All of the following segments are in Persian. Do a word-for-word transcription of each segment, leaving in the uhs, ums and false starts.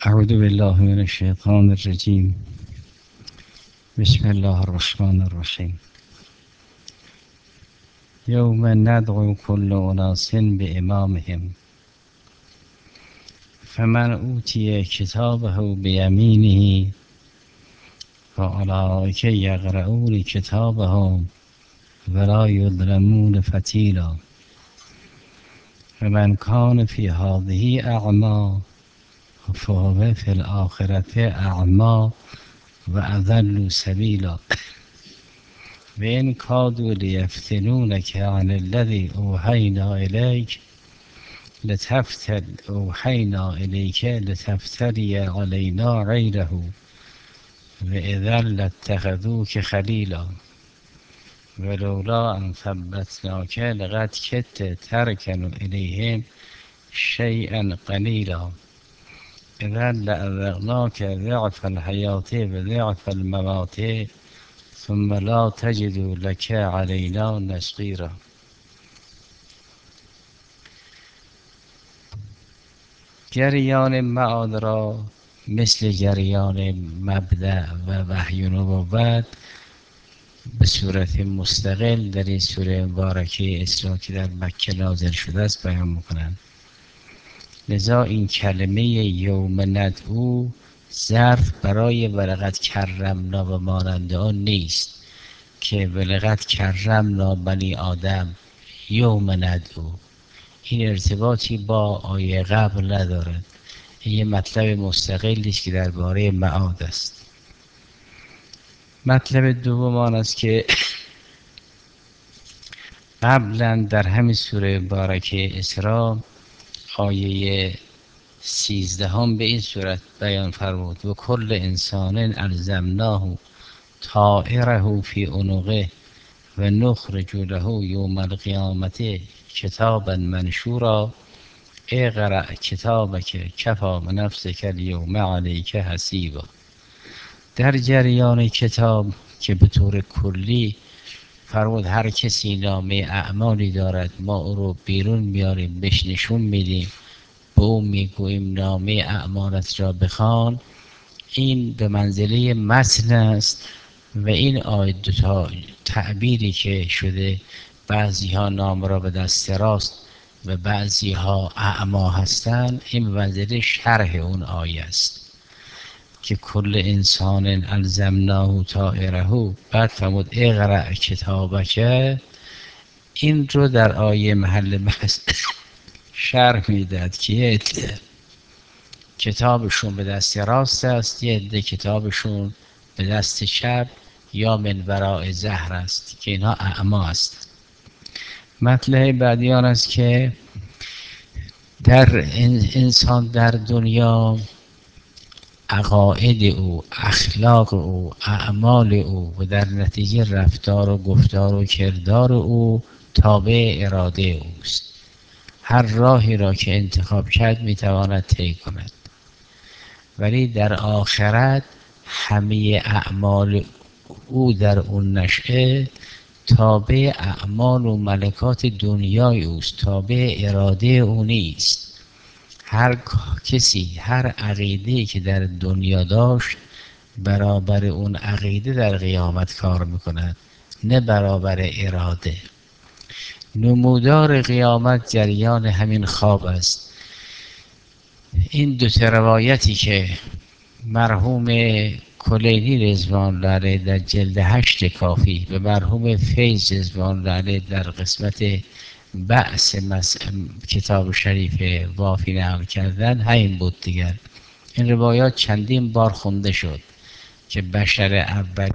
أعوذ بالله من الشيطان الرجيم. بسم الله الرحمن الرحيم. يوم ندعو كل أناس بإمامهم فمن أوتي كتابه بيمينه فأولئك يقرؤون كتابهم ولا يظلمون فتيلا ومن كان في هذه أعمى فهو في الآخرة أعمى وأضل سبيلا وإن كادوا ليفتنونك عن الذي أوحينا إليك لتفتر أوحينا إليك لتفتري علينا غيره وإذا لاتخذوك خليلا ولولا أن ثبتناك لقد كدت تركن إليهم شيئا قليلا إذا لأذقناك ضعف الحياة وضعف الممات ثم لا تجد لك علينا نصيرا. جریان معاد را مثل جریان مبدأ و وحی و نبوت به صورت مستقل در این سوره مبارکه اسراء که در مکه نازل شده است بیان میکنند. لذا این کلمه یوم ندعو ظرف برای ولقد کرمنا و مانند آن نیست که ولقد کرمنا بنی آدم یوم ندعو، این ارتباطی با آیه قبل ندارد. این یه مطلب مستقلی است که درباره معاد است. مطلب دوم آن است که قبلا در همین سوره مبارکه اسراء آیه سیزدهم به این صورت بیان فرمود و کل انسان الزمناه طائره فی عنقه و نخرج له یوم القیامت کتابا منشورا اقرأ کتابک کفی بنفسک الیوم علیک حسیبا. در جریان کتاب که به طور کلی فرمود هر کسی نامه اعمالی دارد ما او رو بیرون میاریم بهش نشون میدیم به او میگوییم نامه اعمالت را بخوان، این به منزله متن است. و این آیه دوتا تعبیری که شده بعضی ها نام را به دست راست و بعضی ها اعما هستند، این به منزله شرح اون آیه است که کل انسان الزمناه طائره. بعد فرمود اقرأ کتابک، این رو در آیه محل بحث شرح میداد که یه عده کتابشون به دست راست است، یه عده کتابشون به دست چپ یا من وراء ظهر است که اینها اعما است. مطلب بعدی آن است که در انسان در دنیا عقاید او، اخلاق او، اعمال او و در نتیجه رفتار و گفتار و کردار او تابع اراده اوست. هر راهی را که انتخاب کرد میتواند طی کند، ولی در آخرت همه اعمال او در اون نشأه تابع اعمال و ملکات دنیای اوست، تابع اراده او نیست. هر کسی هر عقیده‌ای که در دنیا داشت برابر اون عقیده در قیامت کار میکند، نه برابر اراده. نمودار قیامت جریان همین خواب است. این دو روایتی که مرحوم کلینی رضوان الله علیه در جلد هشت کافی و مرحوم فیض رضوان الله علیه در قسمت بحث کتاب شریف وافی نقل کردن همین بود دیگر. این روایات چندین بار خونده شد که بشر اول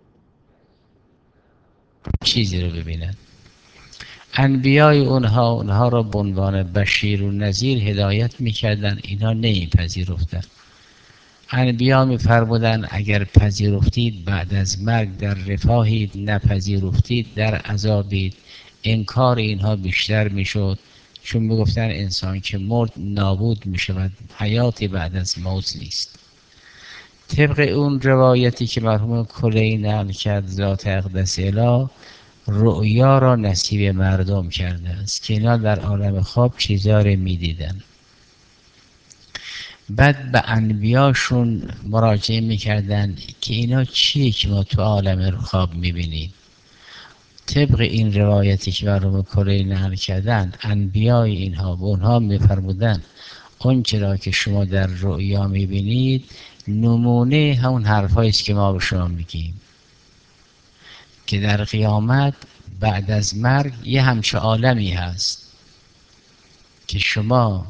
چیزی رو ببینن. انبیای اونها اونها را به عنوان بشیر و نذیر هدایت میکردن، اینها نمیپذیرفتن. انبیا میفرمودن اگر پذیرفتید بعد از مرگ در رفاهید، نپذیرفتید در عذابید. انکار اینها بیشتر میشد چون میگفتن انسان که مرد نابود میشود، حیاتی بعد از موت نیست. طبق اون روایتی که مرحوم کلینی نقل کرد ذات اقدس اله، رؤیا را نصیب مردم کرده است که اینا در عالم خواب چیزا رو میدیدن. بعد به انبیاشون مراجعه میکردن که اینا چیه که ما تو عالم خواب میبینیم. طبق این روایتی که برام کره نقل کردن انبیای اینها به اونها میفرمودن اون چرا که شما در رؤیا میبینید نمونه همون حرفایی است که ما به شما میگیم، که در قیامت بعد از مرگ یه همچه عالمی هست که شما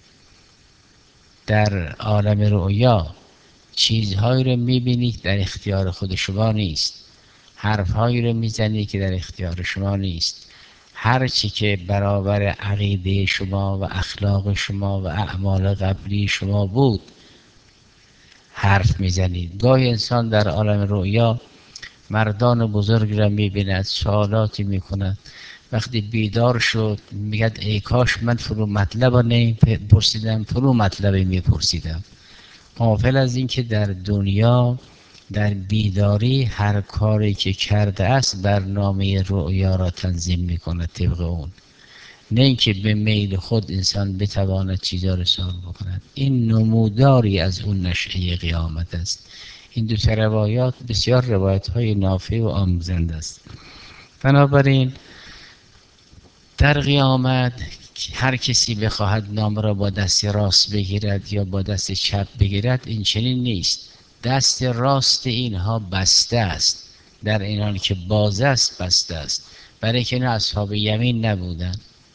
در عالم رؤیا چیزهایی رو میبینید در اختیار خود شما نیست، حرفهایی رو میزنید که در اختیار شما نیست، هر چی که برابر عقیده شما و اخلاق شما و اعمال قبلی شما بود حرف میزنید. گاهی انسان در عالم رؤیا مردان بزرگ را میبیند، سوالاتی میکند، وقتی بیدار شد میگد ای کاش من فرو مطلب را نمیپرسیدم، فرو مطلبی میپرسیدم. غافل از این که در دنیا در بیداری هر کاری که کرده است برنامه رؤیا را تنظیم میکند طبق اون، نه اینکه به میل خود انسان بتواند چیزا را سال بکند. این نموداری از اون نشأه قیامت است. این دو روایات بسیار روایت های نافع و آموزنده است. بنابراین در قیامت هر کسی بخواهد نام را با دست راست بگیرد یا با دست چپ بگیرد، این چنین نیست. دست راست اینها بسته است، در این حال که باز است بسته است، برای که نه اصحاب یمین نبودن،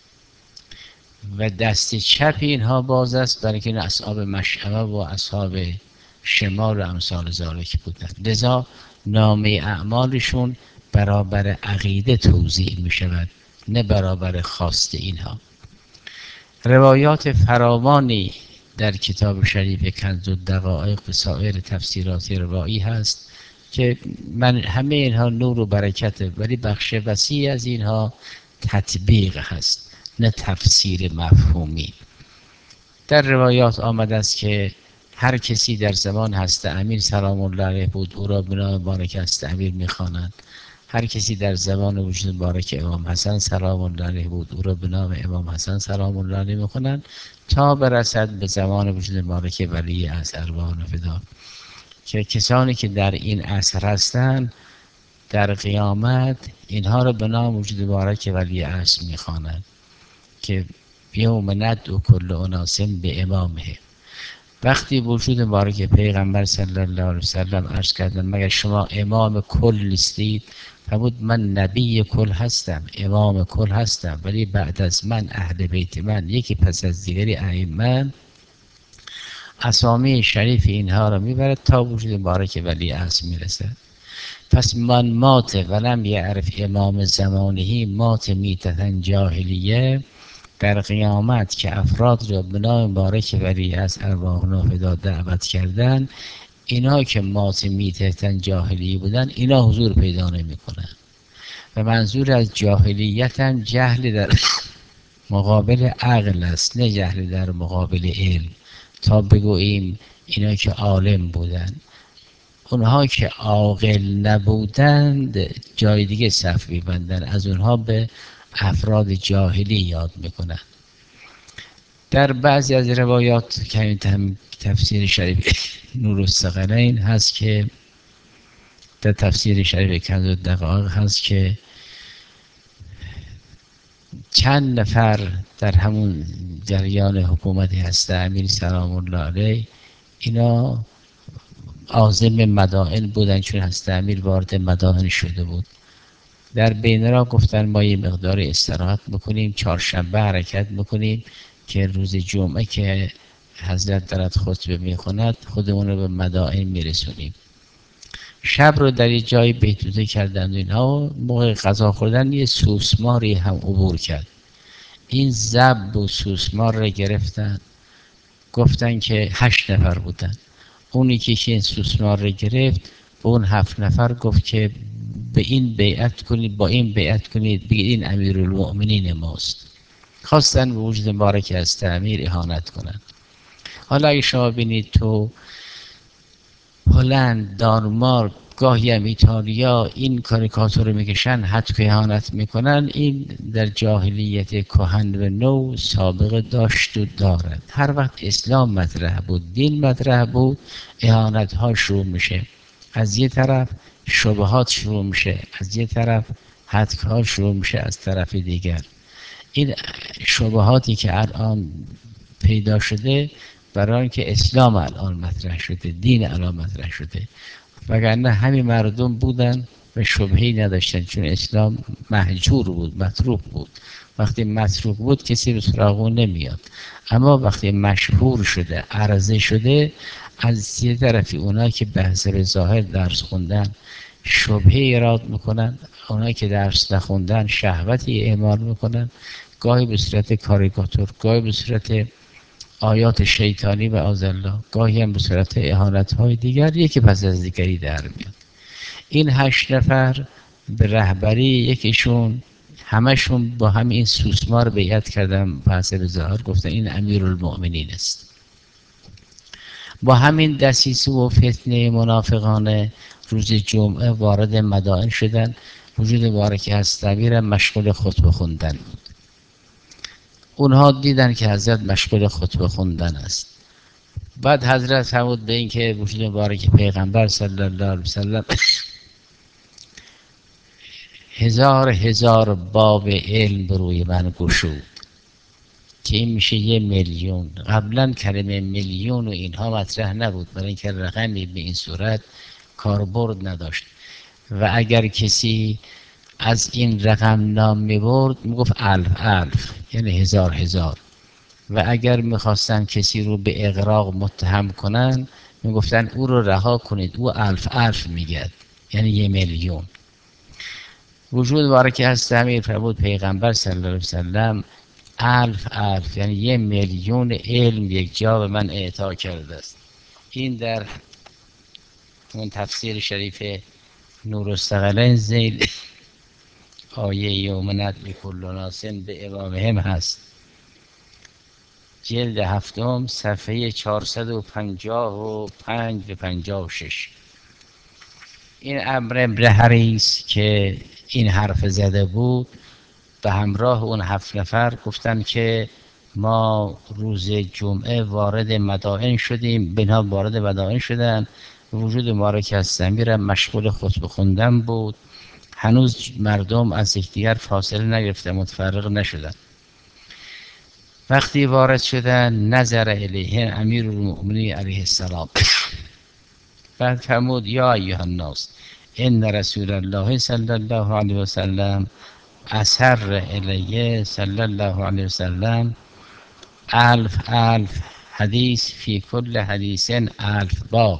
و دست چپ اینها باز است برای که نه اصحاب مشأمه و اصحاب شمال و امثال ذالک بودند. لذا نامه اعمالشون برابر عقیده توزیع می شود، نه برابر خواست اینها. روایات فراوانی در کتاب شریف کنز الدقایق و سایر تفسیرات روایی هست که من همه اینها نور و برکته، ولی بخش وسیع از اینها تطبیق هست نه تفسیر مفهومی. در روایات آمده است که هر کسی در زمان حضرت امیر سلام الله علیه بود او را به نام مبارک حضرت امیر می‌خوانند، هر کسی در زمان وجود مبارک امام حسن سلام الله علیه بود او را به نام امام حسن سلام الله علیه می‌خوانند تا برسد به زمان وجود مبارک ولی عصر ارواحنا فدا، که کسانی که در این عصر هستند در قیامت اینها را به نام وجود مبارک ولی عصر می‌خوانند که یوم ندعو کل اناس به امامه. وقتی وجود مبارک پیغمبر صلی الله علیه وسلم عرض کردن مگر شما امام کل نیستید؟ فرمود من نبی کل هستم، امام کل هستم، ولی بعد از من اهل بیت من یکی پس از دیگری ائمه اسامی شریف اینها را میبرد تا وجود مبارک ولی عصر میرسد. پس من مات ولم یعرف امام زمانه مات میتتن جاهلیه. در قیامت که افراد را به نام مبارک ولی از ارواحنا فدا دعوت کردن، اینا که مات میتتن جاهلی بودن اینا حضور پیدا نمی کنن. و منظور از جاهلیت هم جهل در مقابل عقل است، نه جهل در مقابل علم. تا بگوییم اینا که عالم بودن، اونها که عاقل نبودند جای دیگه صف می‌بندن، از اونها به افراد جاهلی یاد میکنن. در بعضی از روایات که تفسیر شریف نور الثقلین هست که در تفسیر شریف کنز الدقایق هست که چند نفر در همون جریان حکومتی هست امیر سلام الله علیه، اینا عازم مدائن بودن، چون هست امیر وارد مدائن شده بود. در بین را گفتن ما یه مقدار استراحت بکنیم، چهارشنبه حرکت بکنیم که روز جمعه که حضرت دارد خطبه میخوند خودمون رو به مدائن میرسونیم. شب رو در یه جای بیتوته کردن و اینها، موقع غذا خوردن یه سوسماری هم عبور کرد. این زب و سوسمار رو گرفتن، گفتن که هشت نفر بودن. اونی که این سوسمار رو گرفت به اون هفت نفر گفت که به این بیعت کنید، با این بیعت کنید، بگید این امیرالمؤمنین ماست. خواستن به وجود مبارک از امیر اهانت کنن. حالا اگه شما بینید تو هلند، دانمارک، گاهی هم ایتالیا این کاریکاتور رو میکشن، حد که اهانت میکنن. این در جاهلیت کهن و نو سابقه داشت و دارد. هر وقت اسلام مطرح بود، دین مطرح بود، اهانت ها شروع میشه. از یه طرف شبهات شروع میشه، از یه طرف حدک ها شروع میشه از طرف دیگر. این شبهاتی که الان پیدا شده برای اینکه اسلام الان مطرح شده، دین الان مطرح شده، وگرنه همین مردم بودن و شبهه‌ای نداشتن، چون اسلام مهجور بود، متروک بود. وقتی متروک بود کسی به سراغ اون نمیاد. اما وقتی مشهور شده، عرضه شده، از یه طرفی اونایی که به حسب ظاهر درس خوندن شبهه ایراد میکنن، اونایی که درس نخوندن شهوتی اعمال میکنن، گاهی به صورت کاریکاتور، گاهی به صورت آیات شیطانی و آزالله، گاهی هم به صورت اهانت های دیگر، یکی پس از دیگری در میاد. این هشت نفر به رهبری یکیشون، همشون با همین سوسمار بیعت کردن، به حسب ظاهر گفتن این امیرالمؤمنین است. با همین دسیسه و فتنه منافقانه روز جمعه وارد مدائن شدن. وجود مبارک هستوی را مشغول خطبه خوندن بود. اونها دیدن که حضرت مشغول خطبه خوندن است. بعد حضرت فرمود به این که وجود مبارک پیغمبر صلی الله علیه وسلم هزار هزار باب علم بروی من گشود، که این میشه یه میلیون. قبلا کلمه میلیون و اینها مطرح نبود، برای اینکه رقمی به این صورت کاربرد نداشت. و اگر کسی از این رقم نام میبرد میگفت الف الف، یعنی هزار هزار. و اگر میخواستن کسی رو به اغراق متهم کنن میگفتن او رو رها کنید، او الف الف میگد، یعنی یه میلیون. وجود مبارک هست امیر فرمود پیغمبر صلی الله علیه وسلم الف الف، یعنی یه میلیون علم یک جا به من اعطا کرده است. این در اون تفسیر شریف نورالثقلین زیل آیه یومنت بکل ناسن به امامهم هست، جلد هفتم صفحه چهارصد و پنجاه و پنج به پنجاه و شش. این عمرو بن حریث که این حرف زده بود به همراه اون هفت نفر گفتن که ما روز جمعه وارد مدائن شدیم، بنها وارد مدائن شدن. وجود مبارک هستمی را مشغول خطبه خوندن بود، هنوز مردم از یکدیگر فاصله نگرفتن، متفرق نشدن. وقتی وارد شدن نظر الیه امیر المؤمنین علیه السلام، بعد فرمود یا ایها الناس ان رسول الله صلی الله علیه وسلم اصر الیه صلی الله علیه وسلم الف الف حدیث فی کل حدیث الف با.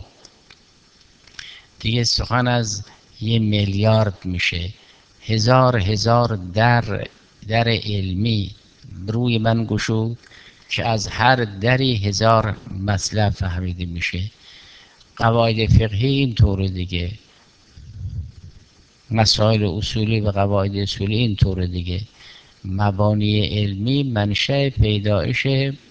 دیگه سخن از یه میلیارد میشه. هزار هزار در در علمی روی من گشود که از هر دری هزار مطلب فهمیده میشه. قواعد فقهی این طور دیگه، مسائل اصولی و قواعد اصولی این طور دیگه. مبانی علمی منشأ پیدایش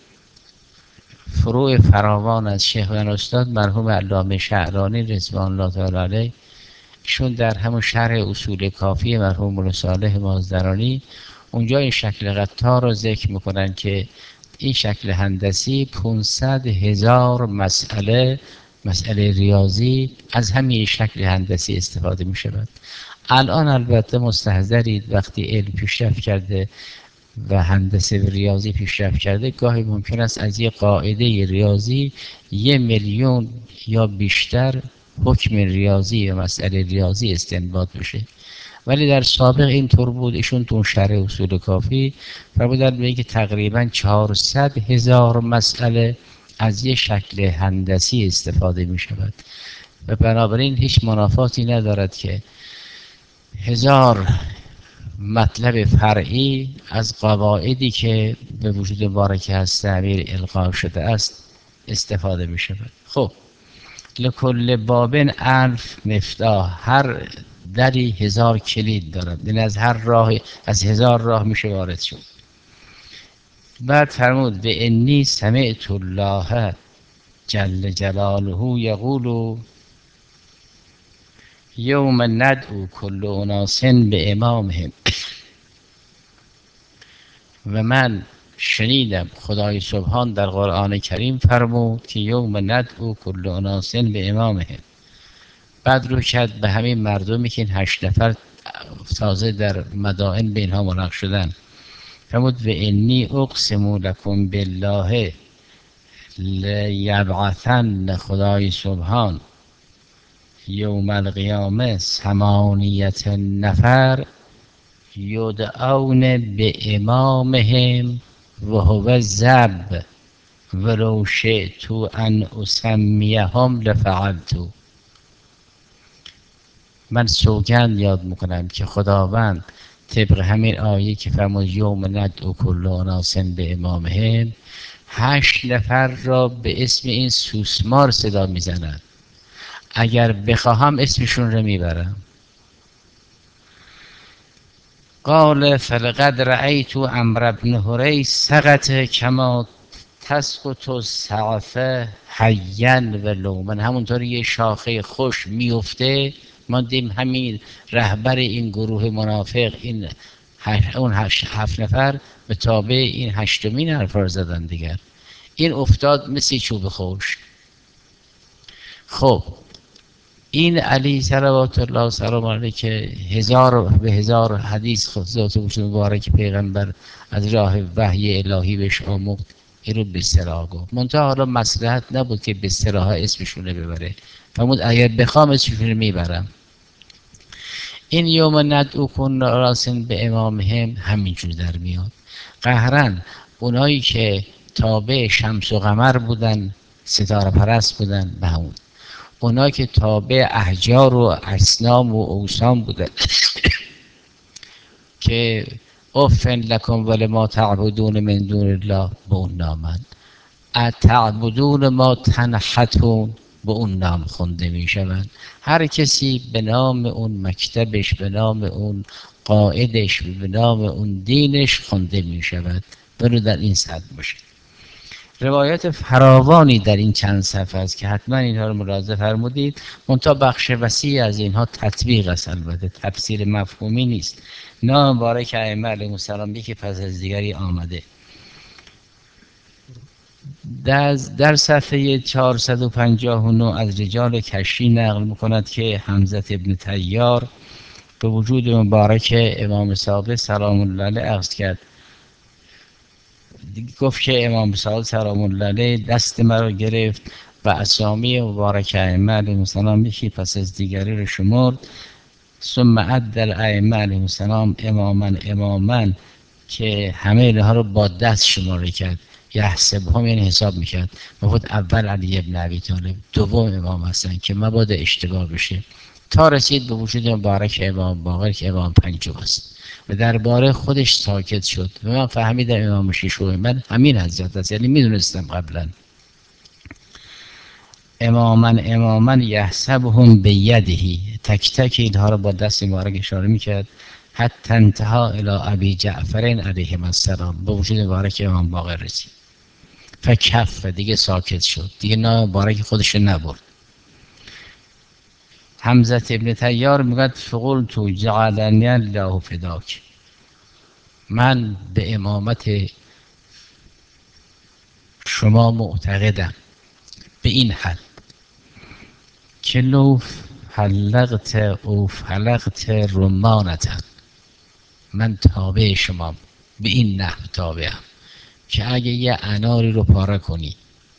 فروع فراوان از شیخ و استاد مرحوم علامه شعرانی رضوان الله تعالی علیه، شون در همون شرح اصول کافی مرحوم مولا صالح مازندرانی اونجا این شکل قطار رو ذکر میکنن که این شکل هندسی پانصد هزار مسئله مسئله ریاضی از همین شکل هندسی استفاده می شود. الان البته مستحضرید وقتی علم پیشرفت کرده و هندسه و ریاضی پیشرفت کرده، گاهی ممکن است از یک قاعده ریاضی یه میلیون یا بیشتر حکم ریاضی یا مسئله ریاضی استنباط بشه. ولی در سابق این طور بود. ایشون تو شرح اصول کافی فرمودن به اینکه تقریبا چهارصد هزار مسئله از یک شکل هندسی استفاده می شود و بنابراین هیچ منافاتی ندارد که هزار مطلب فرعی از قواعدی که به وجود مبارک هست امیر القا شده است استفاده می شود. خب لکل بابن الف مفتاح، هر دری هزار کلید دارد، یعنی از هر راه از هزار راه میشه وارد شد. بعد فرمود به انی سمعت الله جل جلاله یقول یوم ندعو کل اناس به امامهم. و من شنیدم خدای سبحان در قرآن کریم فرمود که یوم ندعو کل اناس به امامهم. بعد رو کرد به همین مردمی که این هشت نفر تازه در مدائن به اینها ملحق شدن، فرمود و انی اقسم لکم بالله لیبعثن، خدای سبحان یوم القیامه ثمانیت نفر یدعون به امامهم و هو زب ولو شئت ان اسمیهم لفعلت. من سوگند یاد میکنم که خداوند طبق همین آیه که فرمود یوم ندعو کل اناس به امامهم، هشت نفر را به اسم این سوسمار صدا میزند. اگر بخواهم اسمشون رو میبرم. قال فلقد رأیت عمرو بن حریث سقط کما تسقط السعفه حیا و لومن. همونطور یه شاخه خوش میفته، ما دیم همین رهبر این گروه منافق، این هش اون هشت هفت نفر به تابع این هشتمین حرفا زدن دیگر، این افتاد مثل چوب خوش. خب این علی صلوات الله و سلام علیه که هزار به هزار حدیث خود ذات وجود مبارک پیغمبر از راه وحی الهی بهش آموخت، این رو به اصطلاح گفت. منتها حالا مصلحت نبود که به اصطلاح اسمشونه ببره، فرمود اگر بخوام اسمشونه میبرم. این یوم ندعو کل اناس به امامهم همینجور در میاد. قهرن اونایی که تابع شمس و قمر بودن، ستاره پرست بودن، به همون اونا که تابع احجار و اصنام و اوثان بودن که افن لکم ولما تعبدون من دون الله، به اون نامن. اتعبدون ما تنحتون، به اون نام خونده می شوند. هر کسی به نام اون مکتبش، به نام اون قائدش، به نام اون دینش خونده می شود. برو در این صد باشه. روایات فراوانی در این چند صفحه است که حتما اینها رو ملاحظه فرمودید. منتها بخش وسیع از اینها تطبیق است، البته تفسیر مفهومی نیست. نام مبارک ائمه علیهم السلام یکی پس از دیگری آمده. در, در صفحه چهارصد و پنجاه و نه از رجال کشی نقل میکند که حمزه ابن طیار به وجود مبارک امام صادق سلام الله علیه عرض کرد، گفت که امام صادق سلام الله علیه دست مرا گرفت و اسامی مبارک ائمه علیهم السلام یکی پس از دیگری رو شمرد. ثم عد الائمه علیهم السلام اماما اماما، که همه اینها رو با دست شماره کرد. یحسبهم یعنی حساب میکرد. گفت اول علی ابن ابی طالب، دوم امام حسن که مبادا اشتباه بشه، تا رسید به وجود مبارک امام باقر که امام پنجم است و درباره خودش ساکت شد. و من فهمیدم امام ششم من همین حضرت است، یعنی میدونستم قبلا. اماما اماما یحسبهم بیدهی، تک تک اینها رو با دست مبارک اشاره میکرد. حتی انتها الی ابی جعفر علیه السلام، به وجود مبارک امام باقر رسید. فکف، دیگه ساکت شد، دیگه نام مبارک خودش نبرد. حمزه ابن طیار میگه فقلت جعلنی الله فداک، من به امامت شما معتقدم به این حد که لو حلقت او فلقت رمانتا، من تابع شما به این نحو تابعم که اگه یه اناری رو پاره کنی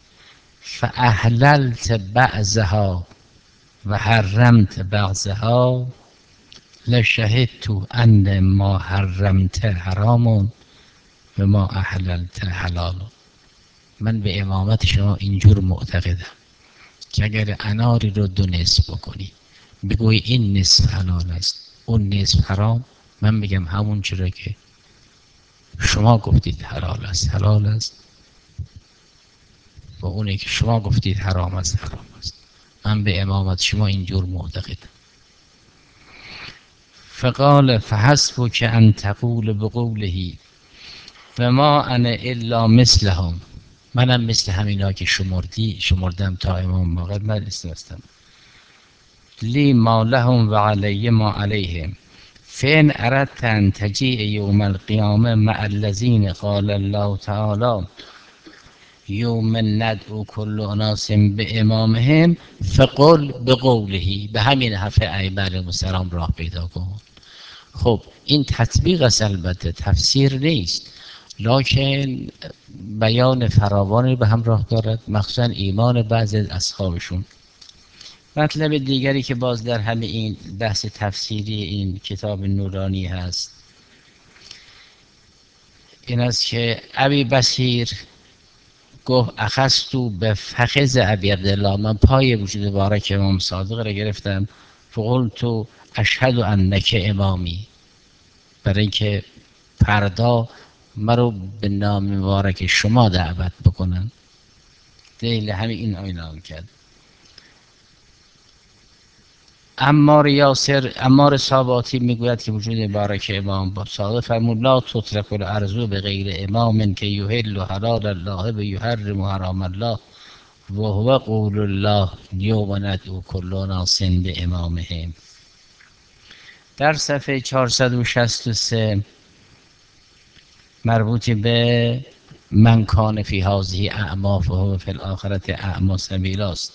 فاحللت بعضها و حرمت بعضها لشهدت ان ما حرمت حرام و ما احللت حلال. من به امامت شما اینجور معتقدم که اگر اناری رو دو نصف بکنی، بگوی این نصف حلال است اون نصف حرام، من میگم همون چرا که شما گفتید حلال است حلال است و اونی که شما گفتید حرام است حرام است. من به امامت شما اینجور معتقدم. فقال فحسبک ان تقول بقوله و ما انا الا مثلهم، منم مثل همینا که شمردی شمردم تا امام باقر من استم. لی ما لهم و علی ما علیهم فین اردت ان تجیء یوم القیامه مع الذین قال الله تعالی یوم ندعو کل اناس به امامهم فقل بقوله. به همین حرف ائمه علیهم السلام راه پیدا کن. خب این تطبیق است، البته تفسیر نیست، لکن بیان فراوانی به همراه دارد، مخصوصا ایمان بعضی از اصحابشون. مطلب دیگری که باز در همه این بحث تفسیری این کتاب نورانی هست این است که ابی بصیر گفت اخذتو به فخذ ابی عبدالله، من پای وجود مبارک امام صادق را گرفتم، فقلت اشهد انک امامی، برای اینکه فردا مرا به نام مبارک شما دعوت بکنن. دلیل همین این آینا کرد. عمار یاسر عمار ساباتی میگوید که وجود مبارک امام صادق فرمود لا تترک الارض به غیر امام که یحل حلال الله و یحرم حرام الله و هو قول الله یوم ندعو کل اناس به امامهم. در صفحه چهارصد و شصت و سه مربوط به من کان فی هذه اعمی فهو فی الاخرة اعمی سبیلا است.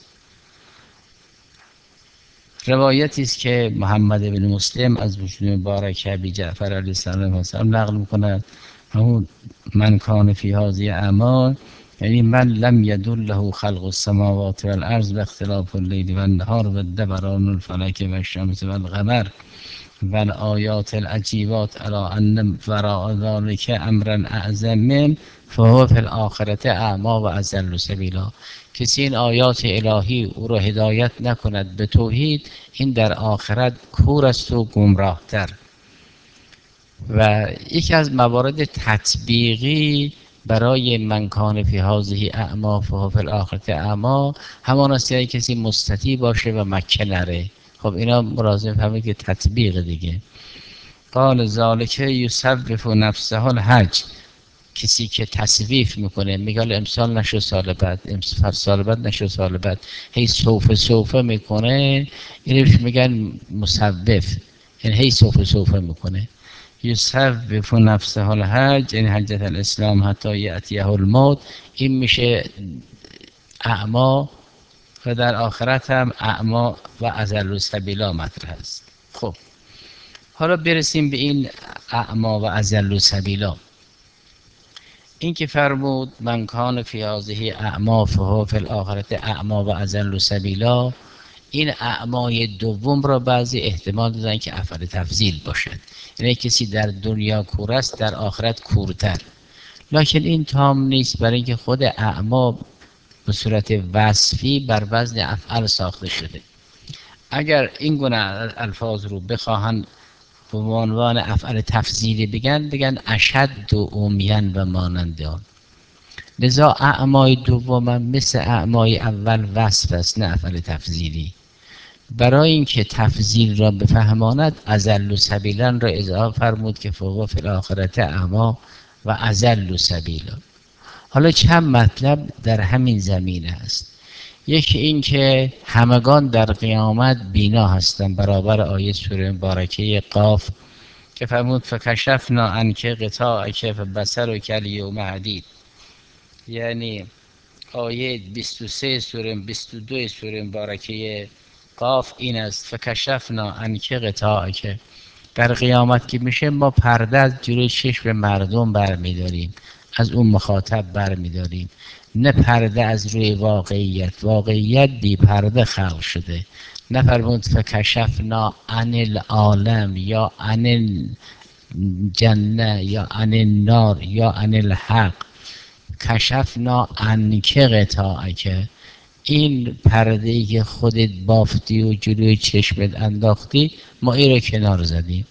روایتی است که محمد بن مسلم از وجود مبارک ابی جعفر علیه السلام نقل میکند، همون من کان فی هذه اعمی یعنی من لم یدله خلق السماوات والارض و اختلاف اللیل و النهار و دوران الفلک و الشمس و القمر و الآیات العجیبات علی ان وراء ذلک امرا اعظم من فهو فی الاخرة اعمی و اضل سبیلا. کسی این آیات الهی او را هدایت نکند به توحید، این در آخرت کور است و گمراه تر. و یکی از موارد تطبیقی برای من کان فی هذه اعمی فهو فی الاخرة اعمی همان است که کسی مستطیع باشه و مکه نره. خب اینا مرازم فهمید که تطبیق دیگه. قال ذالک یصوف نفسه الحج، کسی که تصویف میکنه میگه امسال نشو سال بعد، امسال سال بعد نشو سال بعد، هی سوف سوف میکنه، اینش میگن مصوف، یعنی هی سوف سوف میکنه. یصوف نفسه الحج این حجت الاسلام حتی یأتیه الموت، این میشه اعما و در آخرت هم اعما و اضل سبیلا مطرح است. خب حالا برسیم به این اعما و اضل سبیلا. این که فرمود من کان فی هذه اعمی فهو فی الاخرة اعمی و اضل سبیلا، این اعمای دوم را بعضی احتمال دادن که افعال تفضیل باشد، یعنی کسی در دنیا کور است در آخرت کورتر، لکن این تام نیست، برای اینکه خود اعما به صورت وصفی بر وزن افعال ساخته شده. اگر این گونه الفاظ رو بخواهن به عنوان افعال تفضیلی بگن، بگن اشد و عمیان و مانند آن. لذا اعمای دوم مثل اعمای اول وصف است نه افعال تفضیلی. برای اینکه تفضیل را بفهماند اضل سبیلا را اضافه فرمود که فوق فی الاخرة اعمی و اضل سبیلا. حالا چند مطلب در همین زمینه است. یکی این که همگان در قیامت بینا هستند، برابر آیه سوره مبارکه قاف که فرمود فکشفنا عنک غطاءک فبصرک الیوم حدید، یعنی آیه بیست و سه سوره بیست و دو سوره مبارکه قاف این است فکشفنا عنک غطاءک. در قیامت که میشه ما پرده از جلوی چشم مردم برمیداریم، از اون مخاطب برمیداریم، نه پرده از روی واقعیت، واقعیت بی پرده خلق شده. نه فرمود فکشفنا عن العالم یا عن الجنه یا عن النار یا عن الحق، کشفنا عنک غطاءک، این پرده‌ای که خودت بافتی و جلوی چشمت انداختی ما این رو کنار زدیم.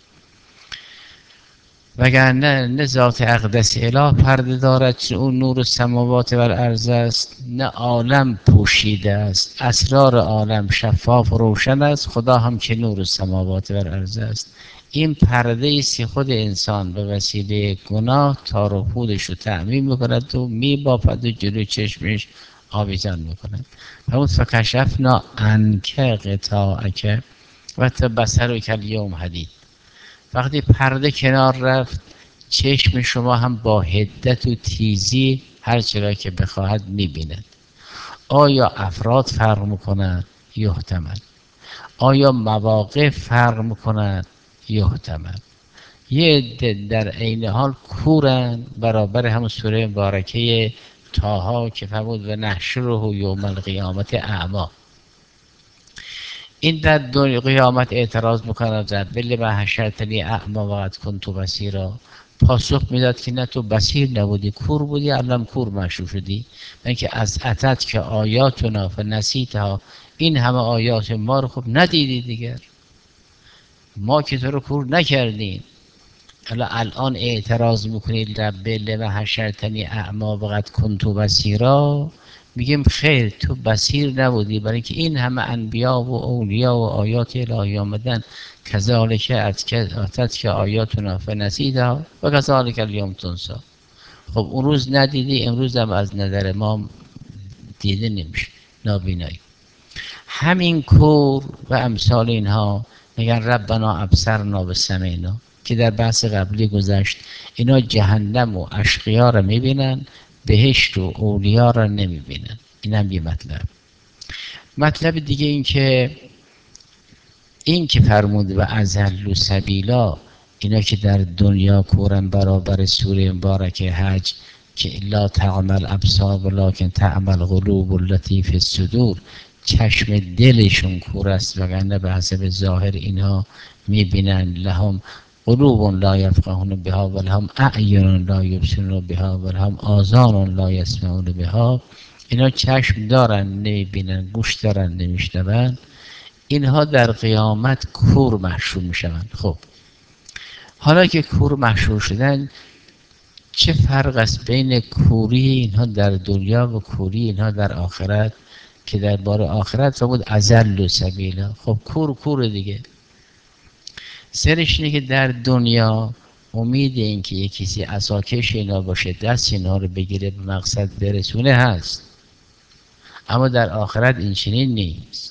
وگرنه نه ذات اقدس اله پرده دارد چون اون نور سماوات و الارض است، نه عالم پوشیده است، اسرار عالم شفاف و روشن است، خدا هم که نور سماوات و الارض است. این پرده است که خود انسان به وسیله گناه تار و پودش رو تعمیم میکند و میبافد و جلوی چشمش آویزان میکنن. همون فکشفنا عنک غطاءک و تا بصرک الیوم حدید. وقتی پرده کنار رفت چشم شما هم با حدت و تیزی هر چرا که بخواهد میبیند. آیا افراد فرق میکنند؟ یحتمل. آیا مواقع فرق میکنند؟ یحتمل. یه عده در عین حال کورن، برابر همون سوره مبارکه طه که فرمود و نحشره یوم القیامت اعمی. این در دنیا قیامت اعتراض میکنه رب لما حشرتنی اعمی وقد کنت بصیرا. پاسخ میداد که نه تو بصیر نبودی، کور بودی، الان کور محشور شدی. من که از اتت که آیاتنا فنسیتها، این همه آیات ما رو خب ندیدی دیگر، ما که تو رو کور نکردیم. حالا الان اعتراض میکنید رب لما حشرتنی اعمی وقد کنت بصیرا. میگیم خیر تو بصیر نبودی، برای که این همه انبیا و اولیا و آیات الهی آمدن. کذالک اتت که آیاتنا فنسیتها و کذالک الیوم تنسی. خب اون روز ندیدی، امروز هم از نظر ما دیده نمیشه، نابینایی. همین کور و امثال اینها میگن ربنا ابصرنا و سمعنا که در بحث قبلی گذشت. اینا جهنم و اشقیا را میبینن، بهشت و اولیا را نمیبینن. این هم یه مطلب. مطلب دیگه این که این که فرمود و اضلوا سبیلا، اینا که در دنیا کورن برابر سوره مبارکه حج که لا تعمل ابصار ولکن تعمل قلوب التي فی الصدور. چشم دلشون کور است وگرنه به حسب ظاهر اینها میبینن. لهم قلوب لا یفقهون بها و لهم اعین لا یبصرون بها و لهم آذان لا یسمعون بها. اینا چشم دارن نمیبینن، گوش دارن نمیشنون. اینها در قیامت کور محشور میشوند. خب حالا که کور محشور شدن، چه فرق است بین کوری اینها در دنیا و کوری اینها در آخرت؟ که در بار آخرت فرمود اضلوا سبیلا. خب کور کور دیگه. سرش اینه که در دنیا امید این که یک کسی عصاکش اینا باشه دست اینا رو بگیره به مقصد برسونه هست، اما در آخرت این چنین نیست.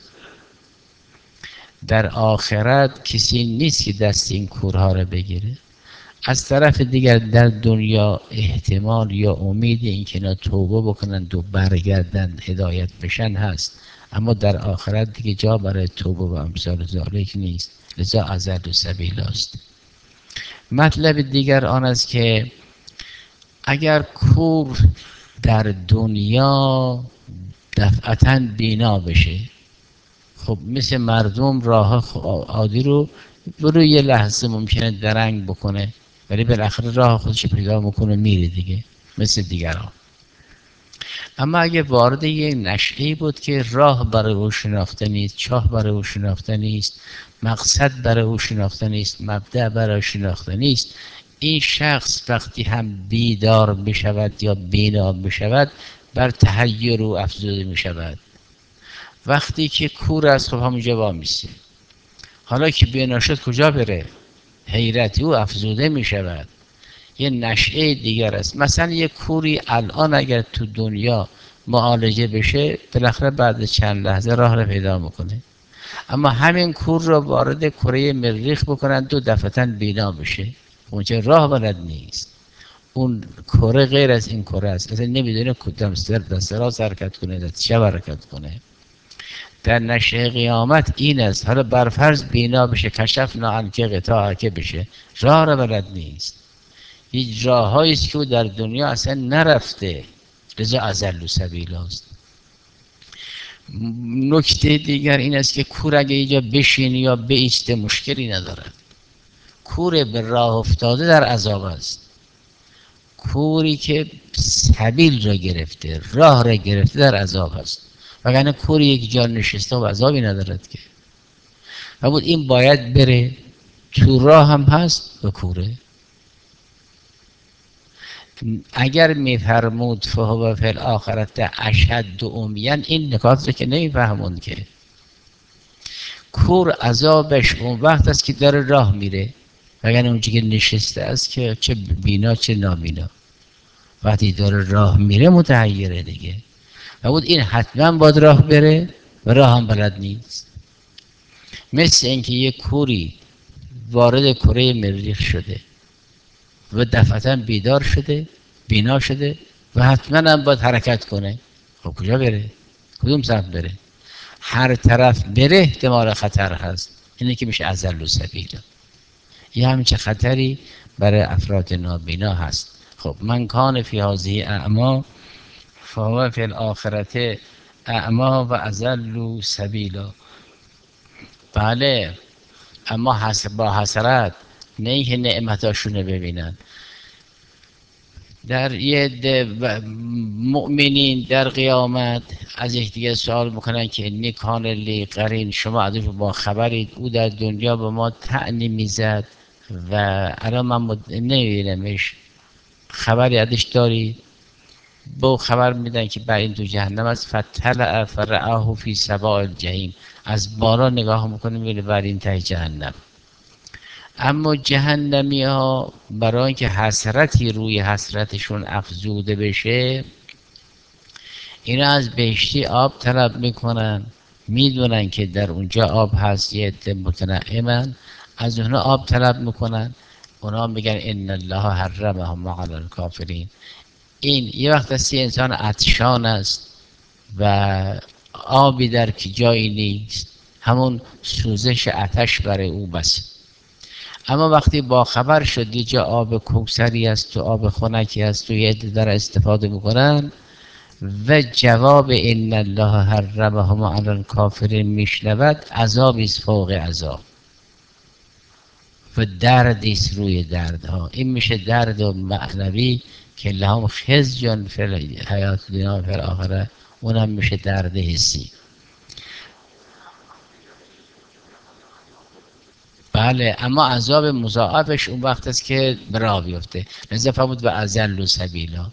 در آخرت کسی نیست که دست این کورها رو بگیره. از طرف دیگر در دنیا احتمال یا امید این که اینا توبه بکنند و برگردن هدایت بشن هست، اما در آخرت دیگه جا برای توبه و امثال ذالک نیست. لذا اضلوا سبیلا است. مطلب دیگر آن است که اگر کور در دنیا دفعتاً بینا بشه، خب مثل مردم راه عادی رو برو یه لحظه ممکنه درنگ بکنه، ولی بالاخره راه خودش پیدا میکنه میره دیگه مثل دیگران. اما اگه وارد یه نشعی بود که راه برای او شناخته نیست، چاه برای او شناخته نیست، مقصد برای او شناخته نیست، مبدأ برای شناخته نیست، این شخص وقتی هم بیدار بشود یا بینا بشود بر تحیر او افزوده میشود. وقتی که کور است خب همونجا وامیسته. حالا که بینا شد کجا بره؟ حیرت او افزوده میشود. یه نشعه دیگر است. مثلا یه کوری الان اگر تو دنیا معالجه بشه بالاخره بعد چند لحظه راه رو پیدا میکنه، اما همین کور رو وارد کره مریخ بکنن دو دفعتاً بینا بشه، اونجا راه بلد نیست. اون کره غیر از این کره است، اصلا نمیدونه کدام سر دست راست حرکت کنه دست چپ حرکت کنه. در نشعه قیامت این است. حالا برفرض بینا بشه، کشفنا عنک غطاءک بشه، راه رو بلد نیست. هیچ راههایی است که او در دنیا اصلا نرفته، لذا اضلوا سبیلا است. نکته دیگر این است که کور اگه اینجا بشینه یا بایسته مشکلی ندارد. کور به راه افتاده در عذاب است. کوری که سبیل را گرفته، راه را گرفته در عذاب است. وگرنه کوری یک جا نشسته و عذابی ندارد که. و بود این باید بره تو راه هم هست و کوره. اگر میفرمود فهو فی الاخرة اشد عمیا، این نکات رو که نمیفهمون که کور عذابش اون وقت است که داره راه میره، وگرنه اونجا که نشسته است که چه بینا چه نابینا، وقتی داره راه میره متحیره دیگه. و بود این حتما باید راه بره و راه هم بلد نیست. مثل اینکه یک کوری وارد کره مریخ شده و دفعتا بیدار شده، بینا شده و حتما هم باید حرکت کنه. خب کجا بره؟ کدوم سمت بره؟ هر طرف بره احتمال خطر هست. اینه که میشه اذل و سبیل. یه همچه خطری برای افراد نابینا هست. خب من کان فی هذه اعما فهو فی الاخرة اعما و اذل سبیلا. بله، اما حس با حسرت، نه اینکه نعمتاشونو ببینن. در یه عده مؤمنین در قیامت از یکدیگه سوال میکنن که انی کان لی قرین، شما ازش با خبرید؟ او در دنیا به ما طعنی میزد و الان من نمیبینمش، خبری ازش داری؟ با خبر میدن که بر این تو جهنم است. فطلع فرعاه فی سواء الجحیم، از بالا نگاه میکنه میبینه بر این ته جهنم. اما جهنمی ها برای اینکه حسرتی روی حسرتشون افزوده بشه، اینا از بهشتی آب طلب میکنن، میدونن که در اونجا آب هست، یه عده متنعمن، از اونها آب طلب میکنن. اونا میگن ان الله حرمهم علی الکافرین. این یه وقت است یه انسان عطشان است و آبی در که جایی نیست، همون سوزش آتش برای او بس. اما وقتی با خبر شد یه جا آب کوثری است و آب خنکی است و یه عده در استفاده میکنن و جواب ان الله حرمهم علی الکافرین میشنود، عذابی است فوق عذاب و دردی است روی دردها. این میشه درد معنوی که لهم خزی فی الحیات الدنیا و فی الاخره، اونم میشه درد حسی. بله، اما عذاب مضاعفش اون وقت است که برا بیفته. لذا فرمود و اذل سبیلا.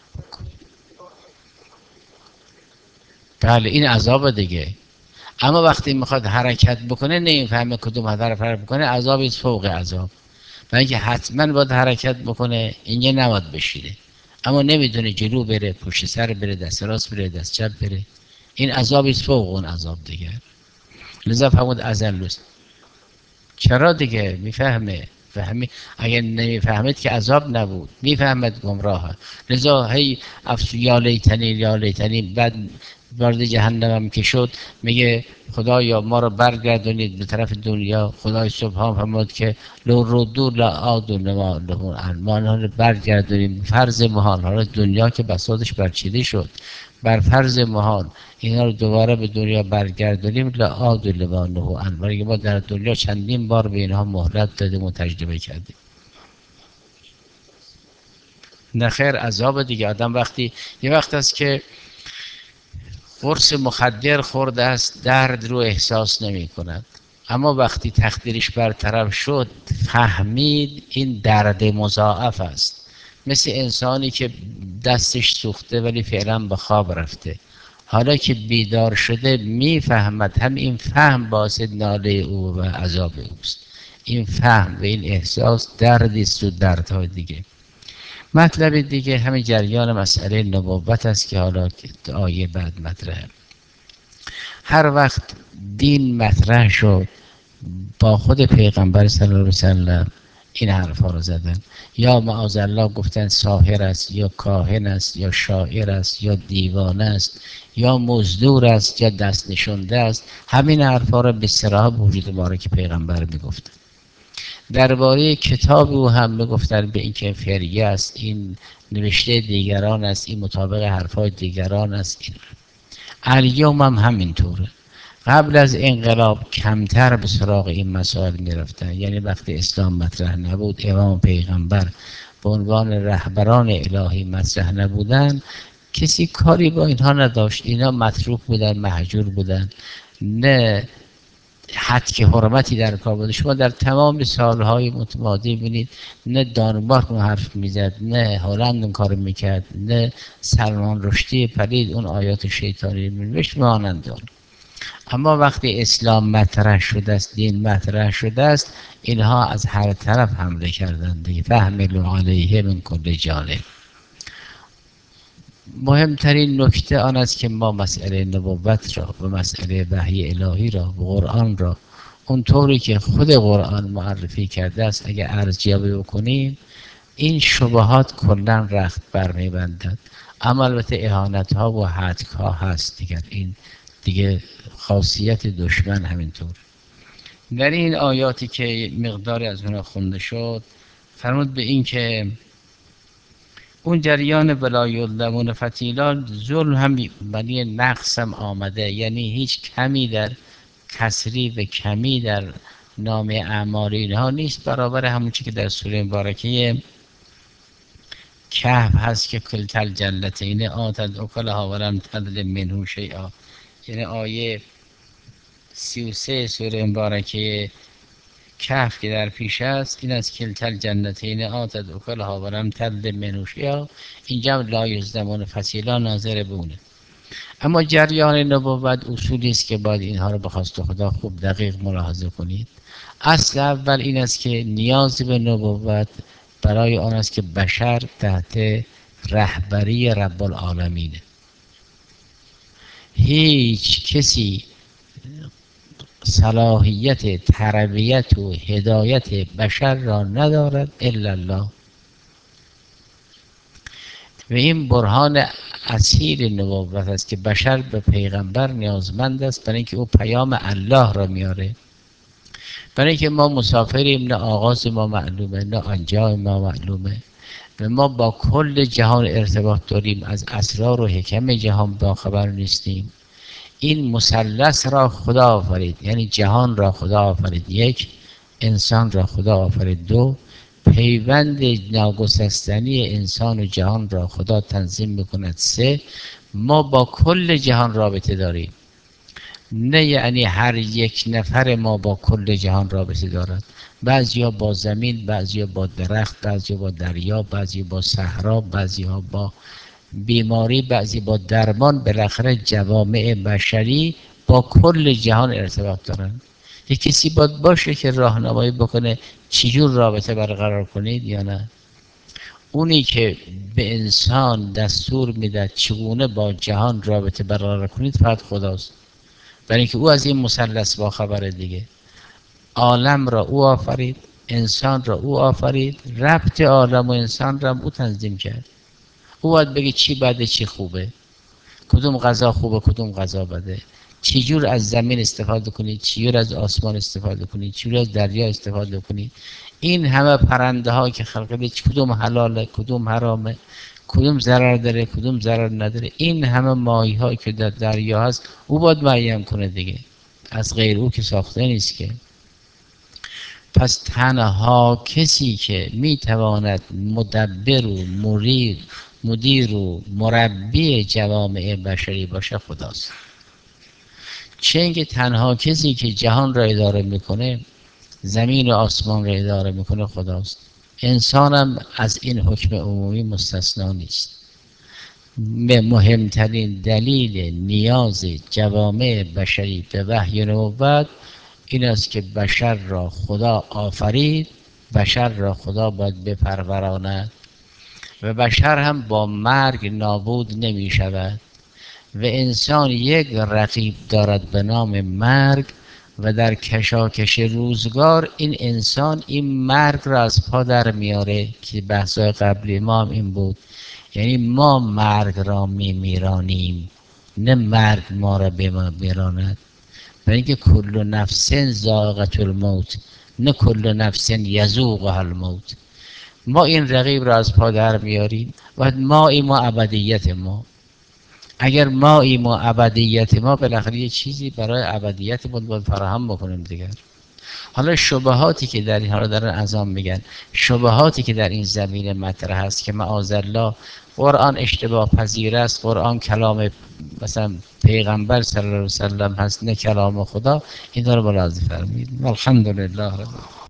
بله این عذاب دیگه. اما وقتی میخواد حرکت بکنه نمیفهمه کدوم طرف حرکت بکنه، عذابی فوق عذاب. و اینکه حتما باید حرکت بکنه، اینجا نباید بشینه، اما نمیدونه جلو بره، پشت سر بره، دست راست بره، دست چپ بره، این عذابی فوق اون عذاب دیگه. لذا فرمود اذل. چرا دیگه؟ میفهمه. فهمی اگر نمیفهمد که عذاب نبود، میفهمد گمراهه. لذا هی افس یا لیتنی یا لیتنی. بعد وارد جهنم هم که شد میگه خدایا ما رو برگردونید به طرف دنیا. خدای سبحان فرمود که لو ردو لعادوا لما نهوا عنه، ما آنها رو برگردونیم. فرض محال، حالا دنیا که بساطش برچیده شد، بر فرض محال اینا رو دوباره به دنیا برگردونیم، لعادوا لما نهوا عنه، ولی ما در دنیا چندین بار به اینها مهلت دادیم و تجربه کردیم. نه خیر، عذاب دیگه. آدم وقتی یه وقت است که قرص مخدر خورده است، درد رو احساس نمی کند، اما وقتی تقدیرش برطرف شد فهمید این درد مضاعف است. مثل انسانی که دستش سوخته ولی فعلا به خواب رفته، حالا که بیدار شده میفهمد، هم این فهم باعث ناله او و عذاب اوست. این فهم و این احساس دردی است و دردهای دیگه. مطلب دیگه همین جریان مسئله نبوت است که حالا که آیه بعد مطرحه. هر وقت دین مطرح شد با خود پیغمبر صلی الله علیه وسلم این حرفا رو زدن. یا معاذالله گفتن ساحر است، یا کاهن است، یا شاعر است، یا دیوانه است، یا مزدور است، یا دست نشونده است. همین حرفا رو به صراحت وجود مبارک پیغمبر میگفتن. درباره کتاب او هم میگفتن به این که فریه است، این نوشته دیگران است، این مطابق حرفای دیگران است. این الیوم هم همینطوره. قبل از انقلاب کمتر به سراغ این مسائل میرفتن، یعنی وقتی اسلام مطرح نبود، امام پیغمبر به عنوان رهبران الهی مطرح نبودن، کسی کاری با اینها نداشت. اینا متروک بودن، مهجور بودن، نه حد که حرمتی در کار بود. شما در تمام سالهای متمادی بینید نه دانمارک اون حرف میزد، نه هلند اون کار میکرد، نه سلمان رشدی پلید اون آیات شیطانی مینوشت مانند اون. اما وقتی اسلام مطرح شده است، دین مطرح شده است، اینها از هر طرف حمله کردند دیگه. فحملوا علیه من کل جانب. مهمترین نکته آن است که ما مسئله نبوت را و مسئله وحی الهی را و قرآن را اونطوری که خود قرآن معرفی کرده است اگر ارزیابی بکنیم، این شبهات کلا رخت بر میبندد. اما البته اهانت ها و حدک ها هست دیگر، این دیگه خاصیت دشمن. همینطور در این آیاتی که مقداری از اونها خونده شد فرمود به این که اون جریان ولایالدمون فتیلا ظلم هم بنی نقص هم آمده، یعنی هیچ کمی در کسری و کمی در نام اعمال اینها نیست، برابر همون چی که در سوره مبارکه کهف هست که کلتا الجنتین آتت اکلها ولم تظلم منه شیئا. یعنی آیه سی و سه سوره مبارکه کهف که در پیش است این از کلتا الجنتین آتت اکلها ولم تظلم منه شیئا، اینجا لا یظلمون فتیلا ناظر به اونه. اما جریان نبوت اصولی است که باید اینها رو به خواست خدا خوب دقیق ملاحظه کنید. اصل اول این است که نیاز به نبوت برای آن است که بشر تحت رهبری رب العالمینه. هیچ کسی صلاحیت تربیت و هدایت بشر را ندارد الا الله. و این برهان اصیل نبوت است که بشر به پیغمبر نیازمند است برای اینکه او پیام الله را میاره. برای اینکه ما مسافریم، نه آغاز ما معلومه نه انجام ما معلومه و ما با کل جهان ارتباط داریم، از اسرار و حکم جهان باخبر نیستیم. این مثلث را خدا آفرید، یعنی جهان را خدا آفرید یک، انسان را خدا آفرید دو، پیوند ناگسستنی انسان و جهان را خدا تنظیم میکند سه، ما با کل جهان رابطه داریم. نه یعنی هر یک نفر ما با کل جهان رابطه دارد، بعضیا با زمین، بعضیا با درخت، بعضیا با دریا، بعضی با صحرا، بعضیا با بیماری، بعضی با درمان. بالاخره جوامع بشری با کل جهان ارتباط دارند. یک کسی باید باشه که راهنمایی بکنه چجور رابطه برقرار کنید یا نه. اونی که به انسان دستور میده چگونه با جهان رابطه برقرار کنید فقط خداست، برای اینکه او از این مثلث با خبره دیگه. عالم را او آفرید، انسان را او آفرید، ربط عالم و انسان را او تنظیم کرد. او باید بگه چی بده چی خوبه، کدوم غذا خوبه کدوم غذا بده، چجور از زمین استفاده کنید، چجور از آسمان استفاده کنید، چجور از دریا استفاده کنید. این همه پرنده ها که خلق کدوم حلاله کدوم حرامه، کدوم ضرر داره کدوم ضرر نداره، این همه ماهی هایی که در دریا هست او باید معین کنه دیگه، از غیر او که ساخته نیست که. پس تنها کسی که میتواند مدبر و مرید مدیر و مربی جوامع بشری باشه خداست. چه اینکه تنها کسی که جهان را اداره میکنه، زمین و آسمان را اداره میکنه خداست. انسانم از این حکم عمومی مستثنا نیست. مهمترین دلیل نیاز جوامع بشری به وحی نبوت این است که بشر را خدا آفرید، بشر را خدا باید بپروراند و بشر هم با مرگ نابود نمی شود و انسان یک رقیب دارد به نام مرگ و در کشاکش روزگار این انسان این مرگ را از پا در میاره که بحثای قبلی ما هم این بود. یعنی ما مرگ را می میرانیم، نه مرگ ما را به ما میراند. برای اینکه کل نفس ذائقة الموت، نه کل نفس یذوقها الموت. ما این رقیب را از پا در میاریم و ما ایم و ابدیت ما. اگر ما ایم و ابدیت ما، بالاخره یه چیزی برای ابدیت ما باید فراهم بکنیم دیگر. حالا شبهاتی که در این حالا دارن ازام میگن، شبهاتی که در این زمینه مطرح هست که معاذالله قرآن اشتباه پذیر است، قرآن کلام مثلا پیغمبر صلی الله علیه و سلم هست نه کلام خدا، این رو ملاحظه فرمایید. الحمدلله.